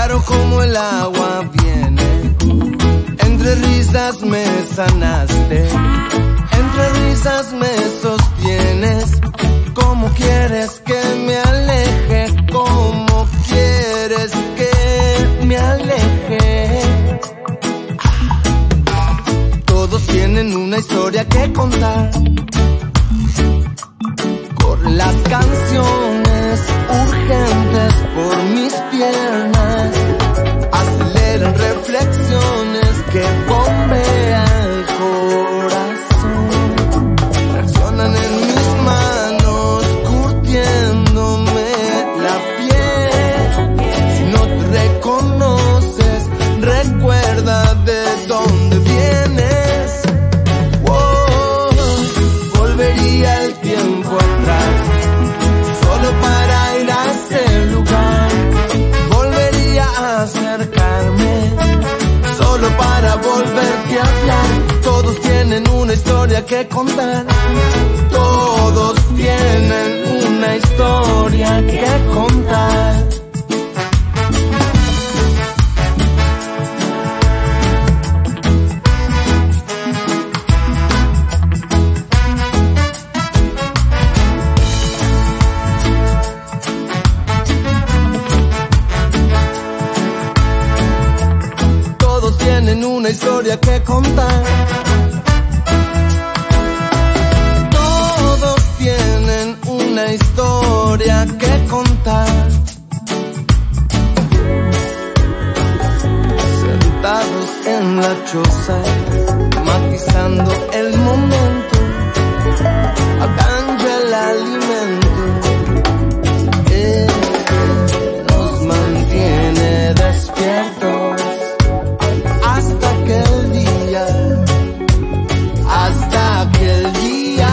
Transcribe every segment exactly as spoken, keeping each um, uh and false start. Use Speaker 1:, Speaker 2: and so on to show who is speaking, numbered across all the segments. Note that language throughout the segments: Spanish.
Speaker 1: Claro como el agua viene, entre risas me sanaste, entre risas me sostienes. ¿Cómo quieres que me aleje? ¿Cómo quieres que me aleje? Todos tienen una historia que contar. Corren las canciones urgentes por mis piernas, aceleran reflexiones que bombean el corazón, reaccionan en mis manos curtiéndome la piel. Si no te reconoces, recuerda de dónde vienes. Wow, volvería el tiempo atrás solo para ir a ese lugar. Volvería a acercarme solo para volverte a hablar. Todos tienen una historia que contar. Todos tienen una historia que contar. Tienen una historia que contar. Todos tienen una historia que contar. Sentados en la choza, matizando el momento, hablando el alimento que nos mantiene despiertos. Hasta aquel día, hasta aquel día,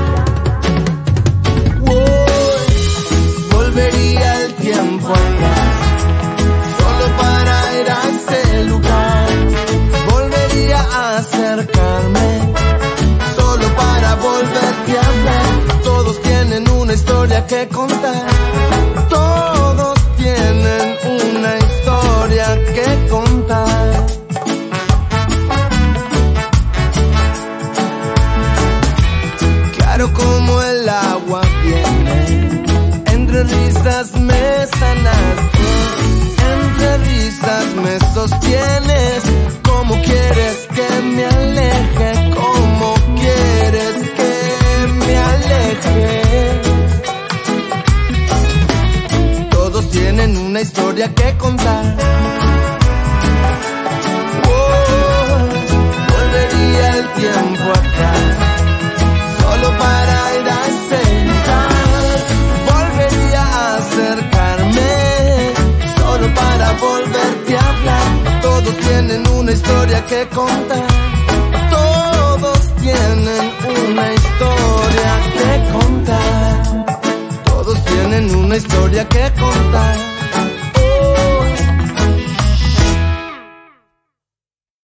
Speaker 1: oh, volvería el tiempo atrás, solo para ir a ese lugar. Volvería a acercarme, solo para volverte a hablar. Todos tienen una historia que contar. Todos tienen una historia que contar. Claro como el agua viene, entre risas me sanaste, entre risas me sostienes. ¿Cómo quieres que me aleje? ¿Cómo quieres que me aleje? Todos tienen una historia que contar. Oh, volvería el tiempo atrás solo para ir a ese lugar. Volvería a acercarme solo para volverte a hablar. Todos tienen una historia que contar. Todos tienen una historia que contar. Todos tienen una historia que contar.